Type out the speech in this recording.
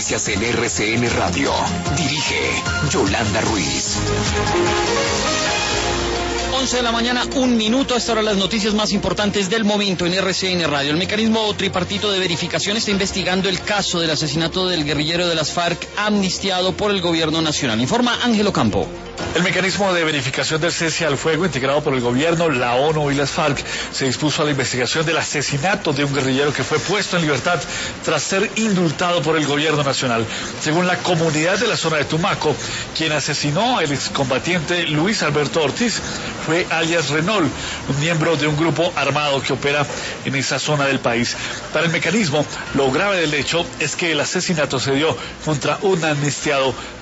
noticias en RCN Radio. Dirige Yolanda Ruiz. 11 de la mañana, 1 minuto. Hasta ahora las noticias más importantes del momento en RCN Radio. El mecanismo tripartito de verificación está investigando el caso del asesinato del guerrillero de las FARC amnistiado por el gobierno nacional. Informa Ángelo Campo. El mecanismo de verificación del cese al fuego integrado por el gobierno, la ONU y las FARC se dispuso a la investigación del asesinato de un guerrillero que fue puesto en libertad tras ser indultado por el gobierno nacional. Según la comunidad de la zona de Tumaco, quien asesinó al excombatiente Luis Alberto Ortiz fue alias Renault, un miembro de un grupo armado que opera en esa zona del país. Para el mecanismo, lo grave del hecho es que el asesinato se dio contra un amnistiado